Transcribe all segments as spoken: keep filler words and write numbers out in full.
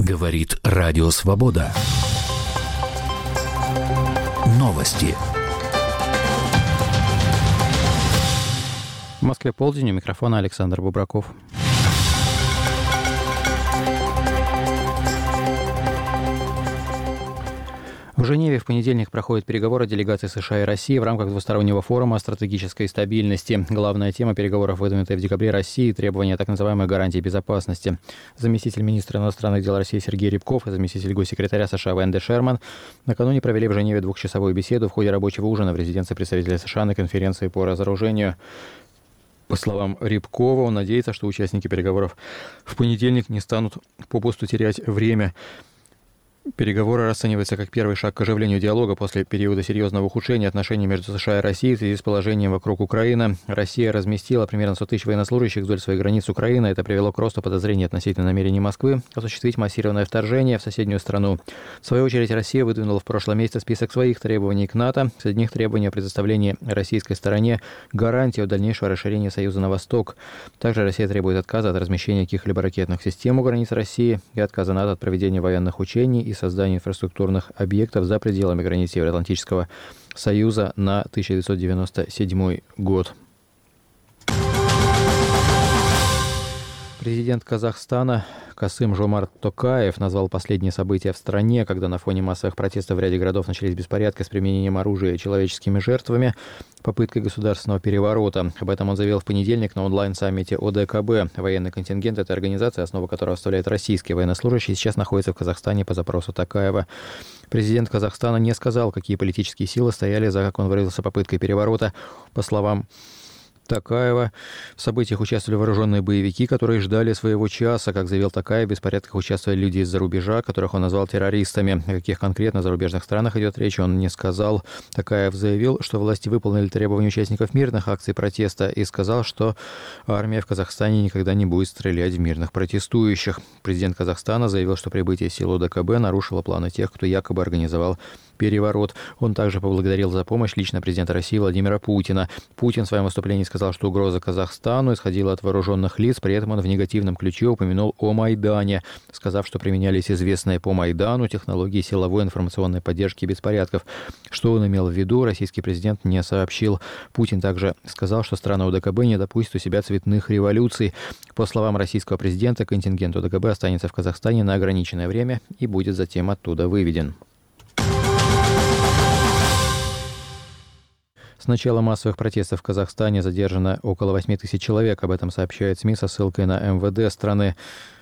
Говорит Радио Свобода. Новости. В Москве полдень, у микрофона Александр Бубраков. В Женеве в понедельник проходят переговоры делегаций США и России в рамках двустороннего форума о стратегической стабильности. Главная тема переговоров, выдвинутая в декабре России, требования так называемой гарантии безопасности. Заместитель министра иностранных дел России Сергей Рябков и заместитель госсекретаря США Венди Шерман накануне провели в Женеве двухчасовую беседу в ходе рабочего ужина в резиденции представителя США на конференции по разоружению. По словам Рябкова, он надеется, что участники переговоров в понедельник не станут попусту терять время. Переговоры расцениваются как первый шаг к оживлению диалога после периода серьезного ухудшения отношений между США и Россией в связи с положением вокруг Украины. Россия разместила примерно сто тысяч военнослужащих вдоль своих границ Украины. Это привело к росту подозрений относительно намерений Москвы осуществить массированное вторжение в соседнюю страну. В свою очередь, Россия выдвинула в прошлом месяце список своих требований к НАТО. Среди них требования о предоставлении российской стороне гарантии о дальнейшем расширении Союза на восток. Также Россия требует отказа от размещения каких-либо ракетных систем у границ России и отказа НАТО от проведения военных учений и создания инфраструктурных объектов за пределами границ Североатлантического Союза на тысяча девятьсот девяносто седьмой год. Президент Казахстана Касым-Жомарт Токаев назвал последние события в стране, когда на фоне массовых протестов в ряде городов начались беспорядки с применением оружия и человеческими жертвами, попыткой государственного переворота. Об этом он заявил в понедельник на онлайн-саммите о дэ ка бэ. Военный контингент этой организации, основу которой составляют российские военнослужащие, сейчас находится в Казахстане по запросу Токаева. Президент Казахстана не сказал, какие политические силы стояли за, как он выразился, попыткой переворота. По словам Токаева, в событиях участвовали вооруженные боевики, которые ждали своего часа. Как заявил Токаев, в беспорядках участвовали люди из-за рубежа, которых он назвал террористами. О каких конкретно зарубежных странах идет речь, он не сказал. Токаев заявил, что власти выполнили требования участников мирных акций протеста и сказал, что армия в Казахстане никогда не будет стрелять в мирных протестующих. Президент Казахстана заявил, что прибытие сил о дэ ка бэ нарушило планы тех, кто якобы организовал переворот. Он также поблагодарил за помощь лично президента России Владимира Путина. Путин в своем выступлении сказал, что угроза Казахстану исходила от вооруженных лиц, при этом он в негативном ключе упомянул о Майдане, сказав, что применялись известные по Майдану технологии силовой информационной поддержки беспорядков. Что он имел в виду, российский президент не сообщил. Путин также сказал, что страны о дэ ка бэ не допустят у себя цветных революций. По словам российского президента, контингент о дэ ка бэ останется в Казахстане на ограниченное время и будет затем оттуда выведен. С начала массовых протестов в Казахстане задержано около восемь тысяч человек. Об этом сообщает СМИ со ссылкой на эм вэ дэ страны.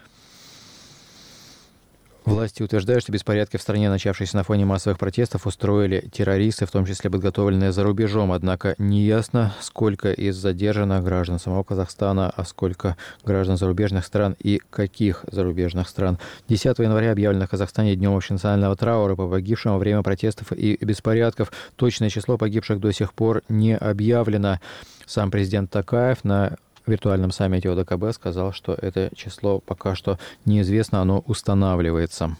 Власти утверждают, что беспорядки в стране, начавшиеся на фоне массовых протестов, устроили террористы, в том числе подготовленные за рубежом. Однако неясно, сколько из задержанных граждан самого Казахстана, а сколько граждан зарубежных стран и каких зарубежных стран. десятого января объявлено в Казахстане днем общенационального траура по погибшим во время протестов и беспорядков. Точное число погибших до сих пор не объявлено. Сам президент Токаев на В виртуальном саммите о дэ ка бэ сказал, что это число пока что неизвестно, оно устанавливается.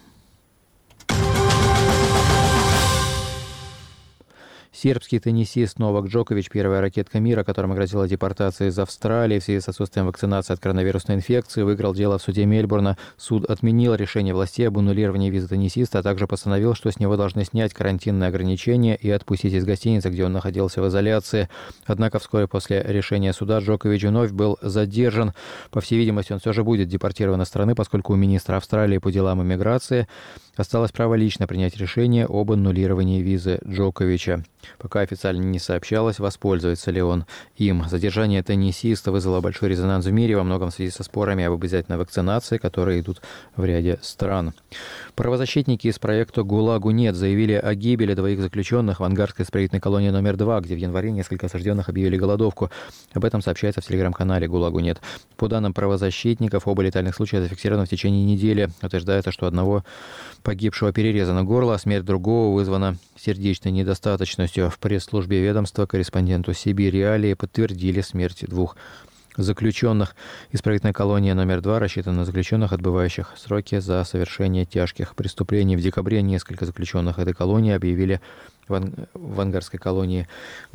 Сербский теннисист Новак Джокович, первая ракетка мира, которому грозила депортация из Австралии в связи с отсутствием вакцинации от коронавирусной инфекции, выиграл дело в суде Мельбурна. Суд отменил решение властей об аннулировании визы теннисиста, а также постановил, что с него должны снять карантинные ограничения и отпустить из гостиницы, где он находился в изоляции. Однако вскоре после решения суда Джокович вновь был задержан. По всей видимости, он все же будет депортирован из страны, поскольку у министра Австралии по делам иммиграции осталось право лично принять решение об аннулировании визы Джоковича. Пока официально не сообщалось, воспользуется ли он им. Задержание теннисиста вызвало большой резонанс в мире, во многом в связи со спорами об обязательной вакцинации, которые идут в ряде стран. Правозащитники из проекта «ГУЛАГу нет» заявили о гибели двоих заключенных в ангарской исправительной колонии номер два, где в январе несколько осужденных объявили голодовку. Об этом сообщается в телеграм-канале «ГУЛАГу нет». По данным правозащитников, оба летальных случая зафиксированы в течение недели. Утверждается, что одного погибшего перерезано горло, а смерть другого вызвана сердечной недостаточностью. В пресс-службе ведомства корреспонденту Сибирь Реалии подтвердили смерть двух заключенных. Исправительная колония номер два рассчитана на заключенных, отбывающих сроки за совершение тяжких преступлений. В декабре несколько заключенных этой колонии объявили в, ан... в ангарской колонии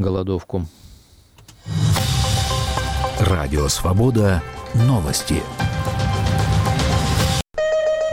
голодовку. Радио Свобода. Новости.